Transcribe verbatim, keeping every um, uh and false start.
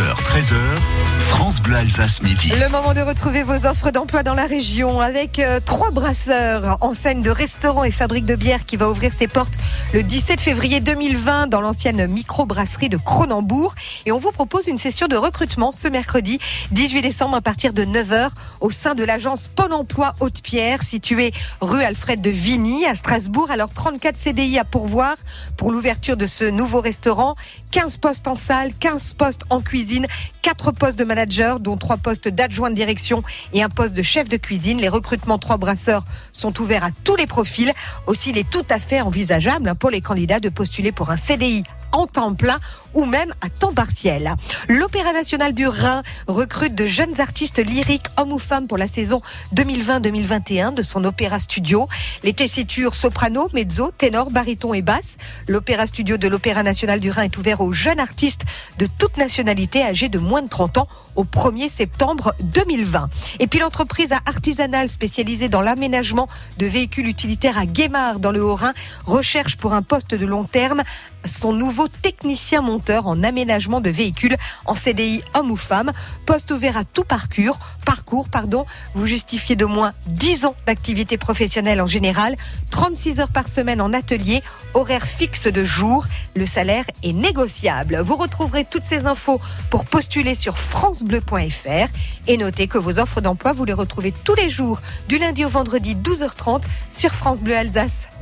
heures treize heures, France Bleu Alsace Midi. Le moment de retrouver vos offres d'emploi dans la région avec euh, trois brasseurs, enseigne de restaurants et fabrique de bière qui va ouvrir ses portes le dix-sept février deux mille vingt dans l'ancienne microbrasserie de Cronenbourg. Et on vous propose une session de recrutement ce mercredi dix-huit décembre à partir de neuf heures au sein de l'agence Pôle emploi Haute-Pierre située rue Alfred de Vigny à Strasbourg. Alors trente-quatre C D I à pourvoir pour l'ouverture de ce nouveau restaurant, quinze postes en salle, quinze postes en cuisine, quatre postes de manager, dont trois postes d'adjoint de direction et un poste de chef de cuisine. Les recrutements trois brasseurs sont ouverts à tous les profils. Aussi, il est tout à fait envisageable pour les candidats de postuler pour un C D I en temps plein ou même à temps partiel. L'Opéra National du Rhin recrute de jeunes artistes lyriques, hommes ou femmes, pour la saison deux mille vingt deux mille vingt et un de son opéra studio. Les tessitures soprano, mezzo, ténor, baryton et basse. L'Opéra Studio de l'Opéra National du Rhin est ouvert aux jeunes artistes de toute nationalité âgés de moins de trente ans au premier septembre deux mille vingt. Et puis l'entreprise artisanale spécialisée dans l'aménagement de véhicules utilitaires à Guémard dans le Haut-Rhin recherche pour un poste de long terme son nouveau technicien monteur en aménagement de véhicules en C D I homme ou femme. Poste ouvert à tout parcours, parcours pardon. Vous justifiez d'au moins dix ans d'activité professionnelle en général, trente-six heures par semaine en atelier, horaire fixe de jour. Le salaire est négociable. Vous retrouverez toutes ces infos pour postuler sur francebleu point f r et notez que vos offres d'emploi, vous les retrouvez tous les jours du lundi au vendredi douze heures trente sur France Bleu Alsace.